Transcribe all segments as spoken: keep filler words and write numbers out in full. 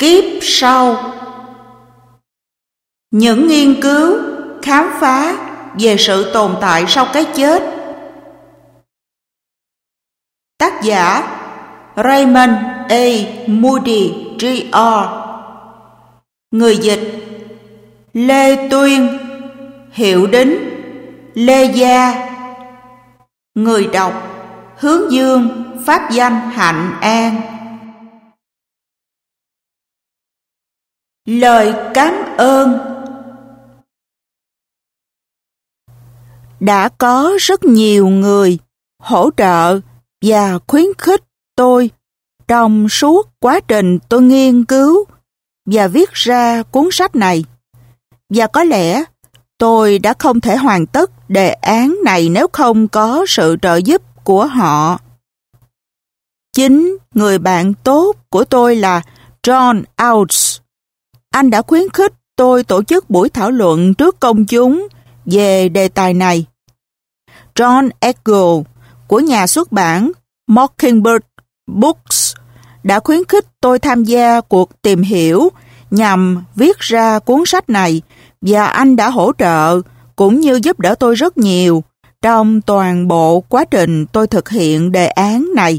kiếp sau. Những nghiên cứu, khám phá về sự tồn tại sau cái chết. Tác giả Raymond A. Moody Jr. Người dịch Lê Tuyên. Hiệu đính Lê Gia. Người đọc Hướng Dương, pháp danh Hạnh An. Lời cảm ơn. Đã có rất nhiều người hỗ trợ và khuyến khích tôi trong suốt quá trình tôi nghiên cứu và viết ra cuốn sách này. Và có lẽ tôi đã không thể hoàn tất đề án này nếu không có sự trợ giúp của họ. Chính người bạn tốt của tôi là John Oates. Anh đã khuyến khích tôi tổ chức buổi thảo luận trước công chúng về đề tài này. John Eagle của nhà xuất bản Mockingbird Books đã khuyến khích tôi tham gia cuộc tìm hiểu nhằm viết ra cuốn sách này, và anh đã hỗ trợ cũng như giúp đỡ tôi rất nhiều trong toàn bộ quá trình tôi thực hiện đề án này.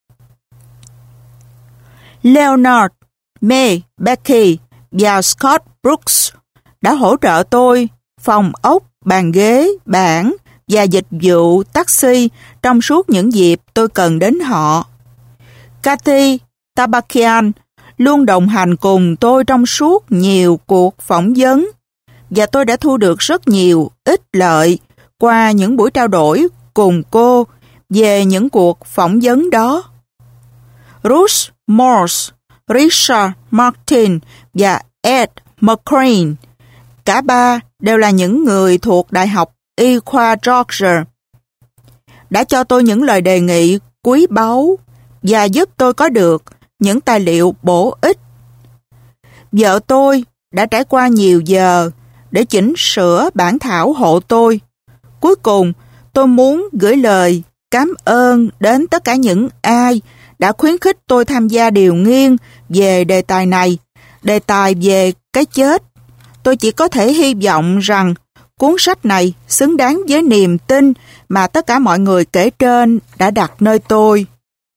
Leonard, May, Becky và Scott Brooks đã hỗ trợ tôi phòng ốc, bàn ghế, bảng và dịch vụ taxi trong suốt những dịp tôi cần đến họ. Kathy Tabakian luôn đồng hành cùng tôi trong suốt nhiều cuộc phỏng vấn, và tôi đã thu được rất nhiều ích lợi qua những buổi trao đổi cùng cô về những cuộc phỏng vấn đó. Ruth Morse, Richard Martin và Ed McCrane, cả ba đều là những người thuộc Đại học Y khoa Georgia, đã cho tôi những lời đề nghị quý báu và giúp tôi có được những tài liệu bổ ích. Vợ tôi đã trải qua nhiều giờ để chỉnh sửa bản thảo hộ tôi. Cuối cùng, tôi muốn gửi lời cảm ơn đến tất cả những ai đã khuyến khích tôi tham gia điều nghiên về đề tài này, đề tài về cái chết. Tôi chỉ có thể hy vọng rằng cuốn sách này xứng đáng với niềm tin mà tất cả mọi người kể trên đã đặt nơi tôi.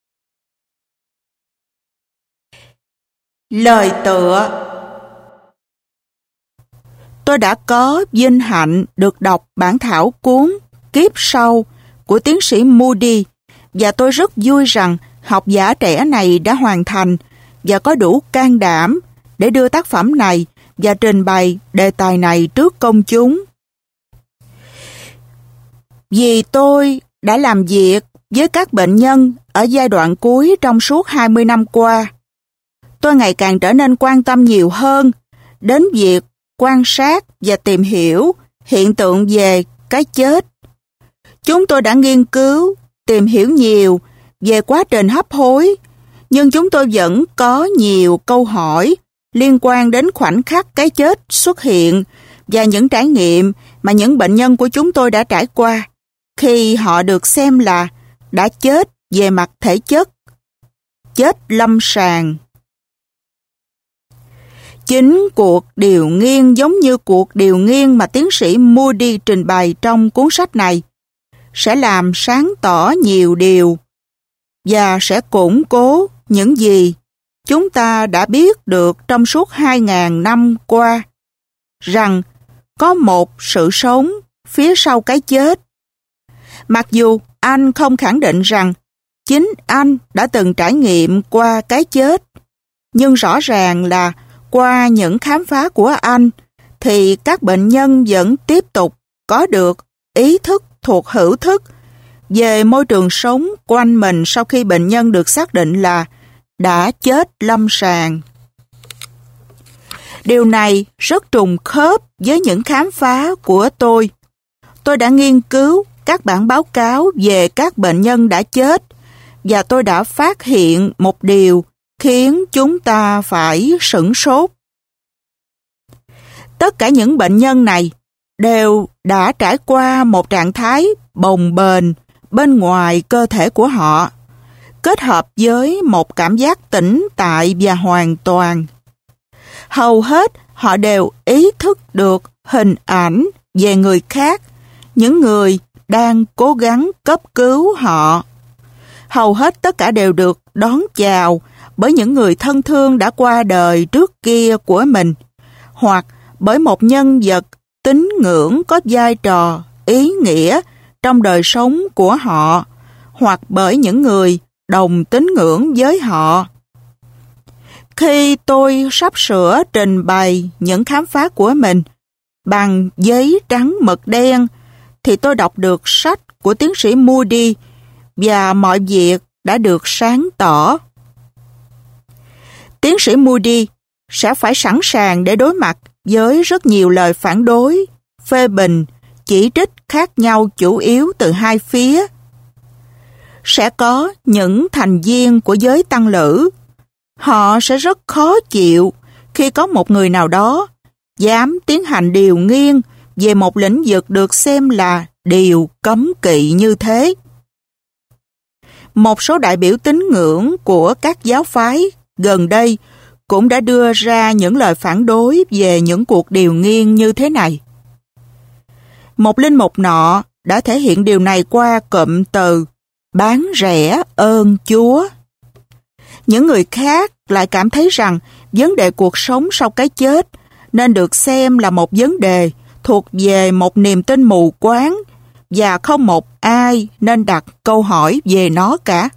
Lời tựa. Tôi đã có vinh hạnh được đọc bản thảo cuốn Kiếp Sau của tiến sĩ Moody, và tôi rất vui rằng học giả trẻ này đã hoàn thành và có đủ can đảm để đưa tác phẩm này và trình bày đề tài này trước công chúng. Vì tôi đã làm việc với các bệnh nhân ở giai đoạn cuối trong suốt hai mươi năm qua, tôi ngày càng trở nên quan tâm nhiều hơn đến việc quan sát và tìm hiểu hiện tượng về cái chết. Chúng tôi đã nghiên cứu, tìm hiểu nhiều về quá trình hấp hối, nhưng chúng tôi vẫn có nhiều câu hỏi liên quan đến khoảnh khắc cái chết xuất hiện và những trải nghiệm mà những bệnh nhân của chúng tôi đã trải qua khi họ được xem là đã chết về mặt thể chất, chết lâm sàng. Chính cuộc điều nghiên giống như cuộc điều nghiên mà tiến sĩ Moody trình bày trong cuốn sách này sẽ làm sáng tỏ nhiều điều và sẽ củng cố những gì chúng ta đã biết được trong suốt hai ngàn năm qua, rằng có một sự sống phía sau cái chết. Mặc dù anh không khẳng định rằng chính anh đã từng trải nghiệm qua cái chết, nhưng rõ ràng là qua những khám phá của anh thì các bệnh nhân vẫn tiếp tục có được ý thức thuộc hữu thức về môi trường sống quanh mình sau khi bệnh nhân được xác định là đã chết lâm sàng. Điều này rất trùng khớp với những khám phá của tôi. Tôi đã nghiên cứu các bản báo cáo về các bệnh nhân đã chết, và tôi đã phát hiện một điều khiến chúng ta phải sửng sốt. Tất cả những bệnh nhân này đều đã trải qua một trạng thái bồng bềnh bên ngoài cơ thể của họ, kết hợp với một cảm giác tĩnh tại và hoàn toàn. Hầu hết họ đều ý thức được hình ảnh về người khác, những người đang cố gắng cấp cứu họ. Hầu hết tất cả đều được đón chào bởi những người thân thương đã qua đời trước kia của mình, hoặc bởi một nhân vật tín ngưỡng có vai trò ý nghĩa trong đời sống của họ, hoặc bởi những người đồng tín ngưỡng với họ. Khi tôi sắp sửa trình bày những khám phá của mình bằng giấy trắng mực đen, thì tôi đọc được sách của tiến sĩ Moody và mọi việc đã được sáng tỏ. Tiến sĩ Moody sẽ phải sẵn sàng để đối mặt với rất nhiều lời phản đối, phê bình, chỉ trích khác nhau chủ yếu từ hai phía. Sẽ có những thành viên của giới tăng lữ. Họ sẽ rất khó chịu khi có một người nào đó dám tiến hành điều nghiên về một lĩnh vực được xem là điều cấm kỵ như thế. Một số đại biểu tín ngưỡng của các giáo phái gần đây cũng đã đưa ra những lời phản đối về những cuộc điều nghiên như thế này. Một linh mục nọ đã thể hiện điều này qua cụm từ bán rẻ ơn Chúa. Những người khác lại cảm thấy rằng vấn đề cuộc sống sau cái chết nên được xem là một vấn đề thuộc về một niềm tin mù quáng và không một ai nên đặt câu hỏi về nó cả.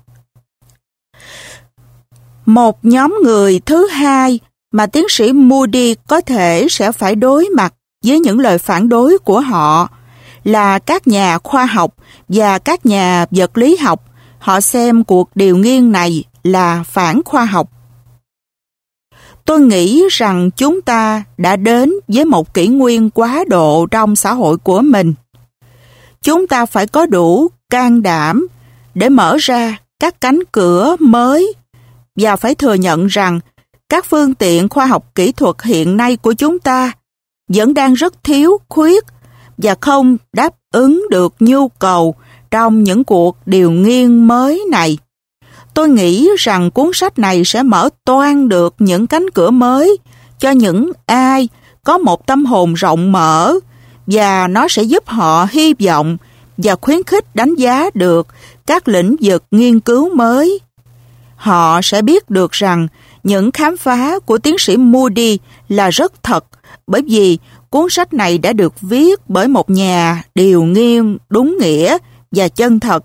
Một nhóm người thứ hai mà tiến sĩ Moody có thể sẽ phải đối mặt với những lời phản đối của họ là các nhà khoa học và các nhà vật lý học. Họ xem cuộc điều nghiên này là phản khoa học. Tôi nghĩ rằng chúng ta đã đến với một kỷ nguyên quá độ trong xã hội của mình. Chúng ta phải có đủ can đảm để mở ra các cánh cửa mới và phải thừa nhận rằng các phương tiện khoa học kỹ thuật hiện nay của chúng ta vẫn đang rất thiếu khuyết và không đáp ứng được nhu cầu trong những cuộc điều nghiên mới này. Tôi nghĩ rằng cuốn sách này sẽ mở toang được những cánh cửa mới cho những ai có một tâm hồn rộng mở, và nó sẽ giúp họ hy vọng và khuyến khích đánh giá được các lĩnh vực nghiên cứu mới. Họ sẽ biết được rằng những khám phá của tiến sĩ Moody là rất thật, bởi vì cuốn sách này đã được viết bởi một nhà điều nghiên đúng nghĩa và chân thật.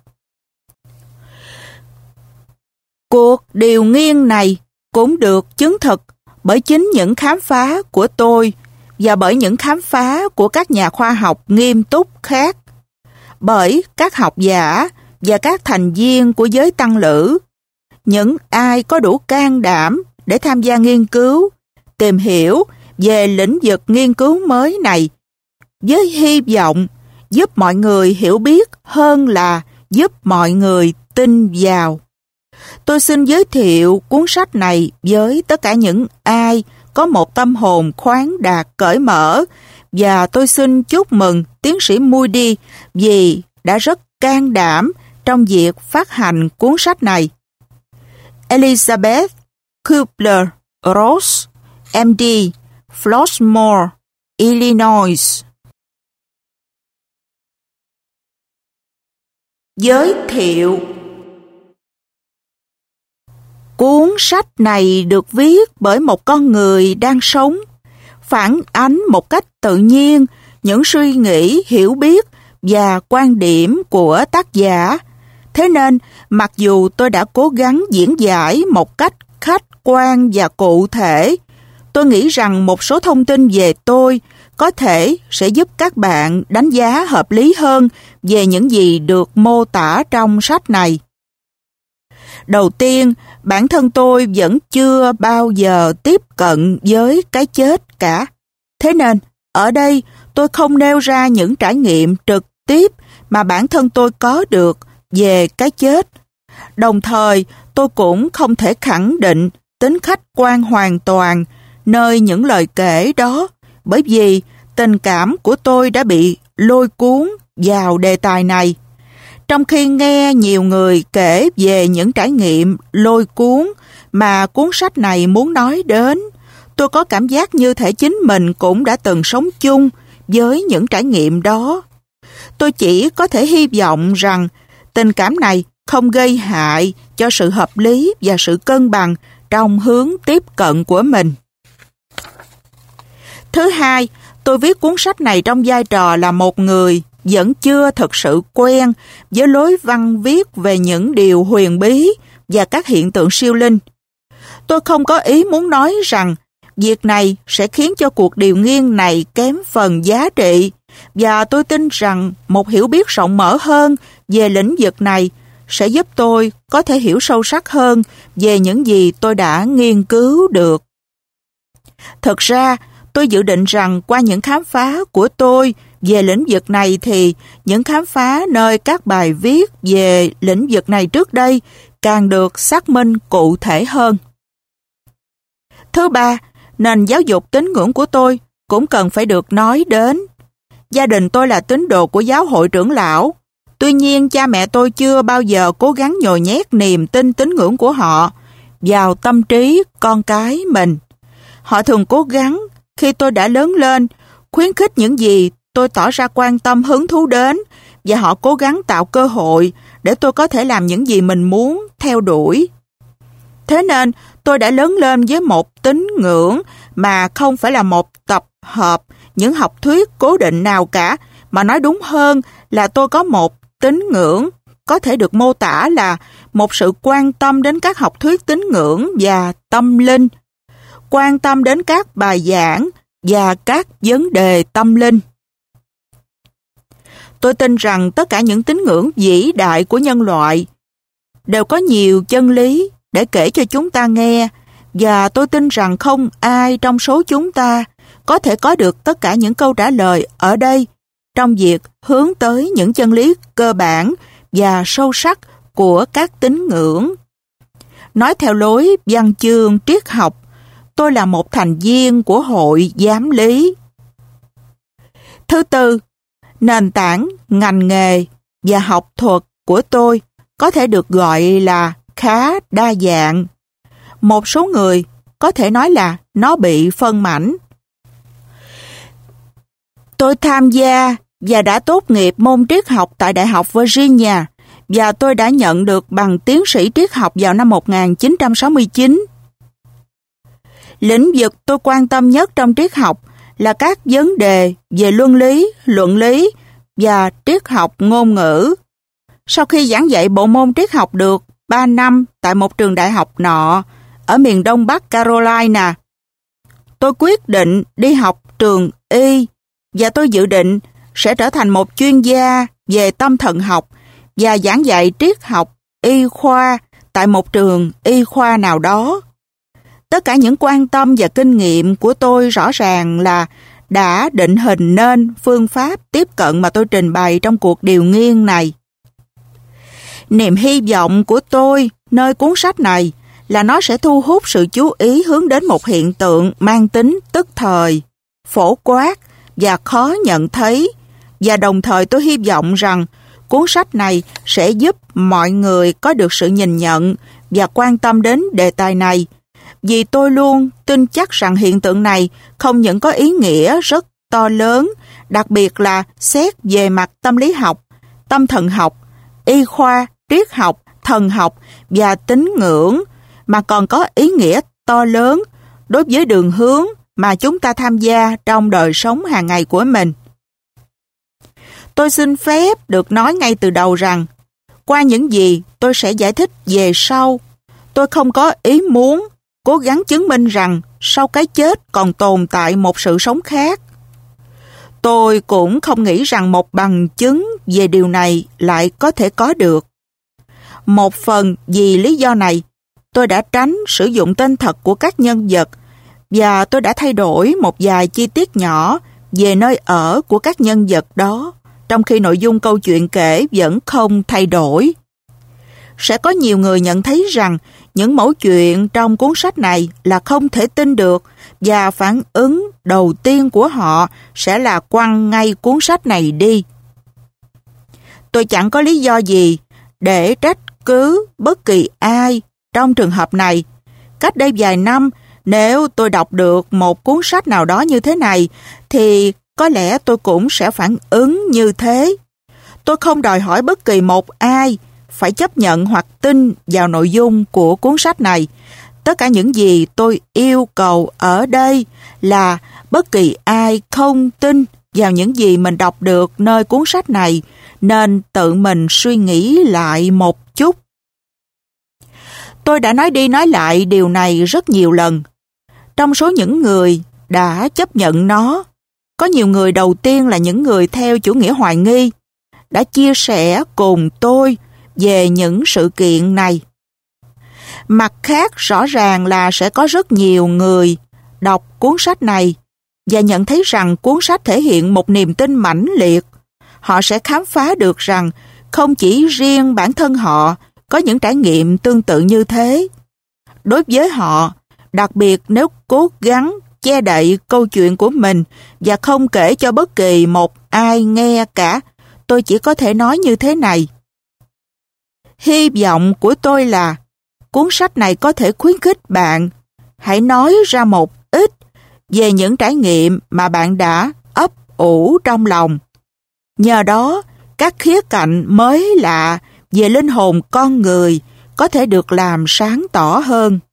Cuộc điều nghiên này cũng được chứng thực bởi chính những khám phá của tôi và bởi những khám phá của các nhà khoa học nghiêm túc khác, bởi các học giả và các thành viên của giới tăng lữ, những ai có đủ can đảm để tham gia nghiên cứu, tìm hiểu về lĩnh vực nghiên cứu mới này, với hy vọng giúp mọi người hiểu biết hơn là giúp mọi người tin vào. Tôi xin giới thiệu cuốn sách này với tất cả những ai có một tâm hồn khoáng đạt cởi mở, và tôi xin chúc mừng tiến sĩ Moody vì đã rất can đảm trong việc phát hành cuốn sách này. Elizabeth Kubler-Ross, M D, Flossmoor, Illinois. Giới thiệu. Cuốn sách này được viết bởi một con người đang sống, phản ánh một cách tự nhiên những suy nghĩ, hiểu biết và quan điểm của tác giả. Thế nên, mặc dù tôi đã cố gắng diễn giải một cách khách quan và cụ thể, tôi nghĩ rằng một số thông tin về tôi có thể sẽ giúp các bạn đánh giá hợp lý hơn về những gì được mô tả trong sách này. Đầu tiên, bản thân tôi vẫn chưa bao giờ tiếp cận với cái chết cả. Thế nên, ở đây tôi không nêu ra những trải nghiệm trực tiếp mà bản thân tôi có được về cái chết. Đồng thời, tôi cũng không thể khẳng định tính khách quan hoàn toàn nơi những lời kể đó, bởi vì tình cảm của tôi đã bị lôi cuốn vào đề tài này. Trong khi nghe nhiều người kể về những trải nghiệm lôi cuốn mà cuốn sách này muốn nói đến, tôi có cảm giác như thể chính mình cũng đã từng sống chung với những trải nghiệm đó. Tôi chỉ có thể hy vọng rằng tình cảm này không gây hại cho sự hợp lý và sự cân bằng trong hướng tiếp cận của mình. Thứ hai, tôi viết cuốn sách này trong vai trò là một người vẫn chưa thực sự quen với lối văn viết về những điều huyền bí và các hiện tượng siêu linh. Tôi không có ý muốn nói rằng việc này sẽ khiến cho cuộc điều nghiên này kém phần giá trị, và tôi tin rằng một hiểu biết rộng mở hơn về lĩnh vực này sẽ giúp tôi có thể hiểu sâu sắc hơn về những gì tôi đã nghiên cứu được. Thực ra, tôi dự định rằng qua những khám phá của tôi về lĩnh vực này thì những khám phá nơi các bài viết về lĩnh vực này trước đây càng được xác minh cụ thể hơn. Thứ ba, nền giáo dục tín ngưỡng của tôi cũng cần phải được nói đến. Gia đình tôi là tín đồ của giáo hội trưởng lão. Tuy nhiên, cha mẹ tôi chưa bao giờ cố gắng nhồi nhét niềm tin tín ngưỡng của họ vào tâm trí con cái mình. Họ thường cố gắng, khi tôi đã lớn lên, khuyến khích những gì tôi tỏ ra quan tâm hứng thú đến, và họ cố gắng tạo cơ hội để tôi có thể làm những gì mình muốn theo đuổi. Thế nên, tôi đã lớn lên với một tín ngưỡng mà không phải là một tập hợp những học thuyết cố định nào cả, mà nói đúng hơn là tôi có một tín ngưỡng có thể được mô tả là một sự quan tâm đến các học thuyết tín ngưỡng và tâm linh, quan tâm đến các bài giảng và các vấn đề tâm linh. Tôi tin rằng tất cả những tín ngưỡng vĩ đại của nhân loại đều có nhiều chân lý để kể cho chúng ta nghe, và tôi tin rằng không ai trong số chúng ta có thể có được tất cả những câu trả lời ở đây trong việc hướng tới những chân lý cơ bản và sâu sắc của các tín ngưỡng. Nói theo lối văn chương triết học, tôi là một thành viên của hội giám lý. Thứ tư, nền tảng, ngành nghề và học thuật của tôi có thể được gọi là khá đa dạng. Một số người có thể nói là nó bị phân mảnh. Tôi tham gia và đã tốt nghiệp môn triết học tại Đại học Virginia, và tôi đã nhận được bằng tiến sĩ triết học vào năm một nghìn chín trăm sáu mươi chín. Lĩnh vực tôi quan tâm nhất trong triết học là các vấn đề về luân lý, luận lý và triết học ngôn ngữ. Sau khi giảng dạy bộ môn triết học được ba năm tại một trường đại học nọ ở miền đông bắc Carolina, tôi quyết định đi học trường y, và tôi dự định sẽ trở thành một chuyên gia về tâm thần học và giảng dạy triết học y khoa tại một trường y khoa nào đó. Tất cả những quan tâm và kinh nghiệm của tôi rõ ràng là đã định hình nên phương pháp tiếp cận mà tôi trình bày trong cuộc điều nghiên này. Niềm hy vọng của tôi nơi cuốn sách này là nó sẽ thu hút sự chú ý hướng đến một hiện tượng mang tính tức thời, phổ quát và khó nhận thấy, và đồng thời tôi hy vọng rằng cuốn sách này sẽ giúp mọi người có được sự nhìn nhận và quan tâm đến đề tài này, vì tôi luôn tin chắc rằng hiện tượng này không những có ý nghĩa rất to lớn, đặc biệt là xét về mặt tâm lý học, tâm thần học, y khoa, triết học, thần học và tín ngưỡng, mà còn có ý nghĩa to lớn đối với đường hướng mà chúng ta tham gia trong đời sống hàng ngày của mình. Tôi xin phép được nói ngay từ đầu rằng, qua những gì tôi sẽ giải thích về sau, tôi không có ý muốn cố gắng chứng minh rằng sau cái chết còn tồn tại một sự sống khác. Tôi cũng không nghĩ rằng một bằng chứng về điều này lại có thể có được. Một phần vì lý do này, tôi đã tránh sử dụng tên thật của các nhân vật, và tôi đã thay đổi một vài chi tiết nhỏ về nơi ở của các nhân vật đó, trong khi nội dung câu chuyện kể vẫn không thay đổi. Sẽ có nhiều người nhận thấy rằng những mẩu chuyện trong cuốn sách này là không thể tin được, và phản ứng đầu tiên của họ sẽ là quăng ngay cuốn sách này đi. Tôi chẳng có lý do gì để trách cứ bất kỳ ai trong trường hợp này. Cách đây vài năm, Nếu tôi đọc được một cuốn sách nào đó như thế này, thì có lẽ tôi cũng sẽ phản ứng như thế. Tôi không đòi hỏi bất kỳ một ai phải chấp nhận hoặc tin vào nội dung của cuốn sách này. Tất cả những gì tôi yêu cầu ở đây là bất kỳ ai không tin vào những gì mình đọc được nơi cuốn sách này nên tự mình suy nghĩ lại một chút. Tôi đã nói đi nói lại điều này rất nhiều lần. Trong số những người đã chấp nhận nó, có nhiều người đầu tiên là những người theo chủ nghĩa hoài nghi, đã chia sẻ cùng tôi về những sự kiện này. Mặt khác, rõ ràng là sẽ có rất nhiều người đọc cuốn sách này và nhận thấy rằng cuốn sách thể hiện một niềm tin mãnh liệt. Họ sẽ khám phá được rằng không chỉ riêng bản thân họ có những trải nghiệm tương tự như thế. Đối với họ, đặc biệt nếu cố gắng che đậy câu chuyện của mình và không kể cho bất kỳ một ai nghe cả, tôi chỉ có thể nói như thế này. Hy vọng của tôi là cuốn sách này có thể khuyến khích bạn hãy nói ra một ít về những trải nghiệm mà bạn đã ấp ủ trong lòng. Nhờ đó, các khía cạnh mới lạ về linh hồn con người có thể được làm sáng tỏ hơn.